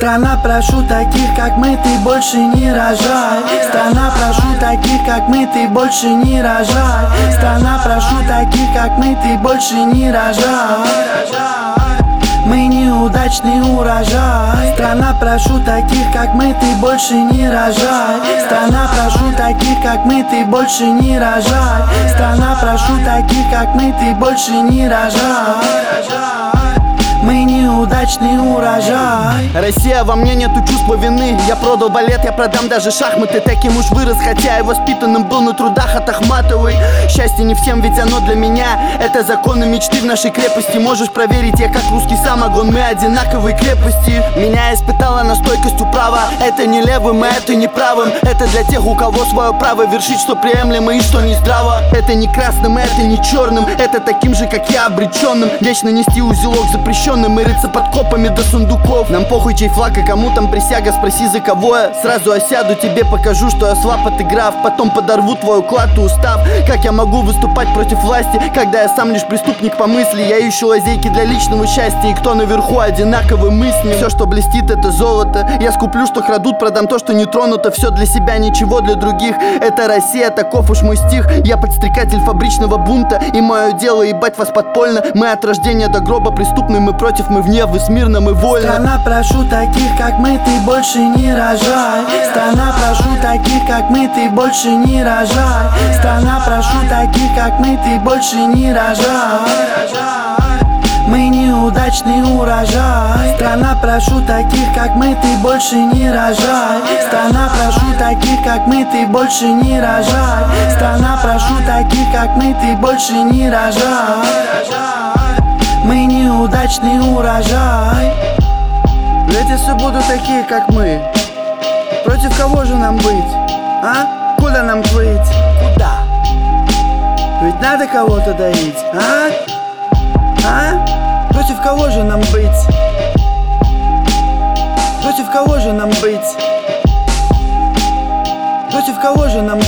Страна, прошу таких, как мы, ты больше не рожай. Страна, прошу таких, как мы, ты больше не рожай. Страна, прошу таких, как мы, ты больше не рожай. Мы неудачный урожай. Страна, прошу таких, как мы, ты больше не рожай. Страна, прошу таких, как мы, ты больше не рожай. Страна, прошу таких, как мы, ты больше не рожай. Мы неудачный урожай. Россия, во мне нету чувства вины. Я продал балет, я продам даже шахматы. Таким уж вырос, хотя и воспитанным был на трудах от Ахматовой. Счастье не всем, ведь оно для меня. Это законы мечты в нашей крепости. Можешь проверить, я как русский самогон. Мы одинаковой крепости. Меня испытала на стойкость управа. Это не левым, а это не правым. Это для тех, у кого свое право вершить, что приемлемо и что не здраво. Это не красным, это не черным. Это таким же, как я, обреченным. Вечно нести узелок запрещенным и рыться под копами до сундуков. Нам похуй, чей флаг и кому там присяга. Спроси, за кого я. Сразу осяду, тебе покажу, что я слаб, отыграв. Потом подорву твой уклад и устав. Как я могу выступать против власти, когда я сам лишь преступник по мысли? Я ищу лазейки для личного счастья, и кто наверху одинаковый мысли. Все, что блестит, это золото. Я скуплю, что крадут, продам то, что не тронуто. Все для себя, ничего для других. Это Россия, таков уж мой стих. Я подстрекатель фабричного бунта, и мое дело ебать вас подпольно. Мы от рождения до гроба преступны, мы против, мы вне, вы смирно, мы вольно. Страна, прошу таких, как мы, ты больше не рожай. Страна, прошу таких, как мы, ты больше не рожай. Страна, прошу таких, как мы, ты больше не рожай. Мы неудачный урожай. Страна, прошу таких, как мы, ты больше не рожай. Страна, прошу таких, как мы, ты больше не рожай. Страна, прошу таких, как мы, ты больше не рожай. Мы неудачный урожай. Дети все будут такие, как мы. Против кого же нам быть? А? Куда нам плыть? Куда? Ведь надо кого-то доить, а? А? Против кого же нам быть? Против кого же нам быть? Против кого же нам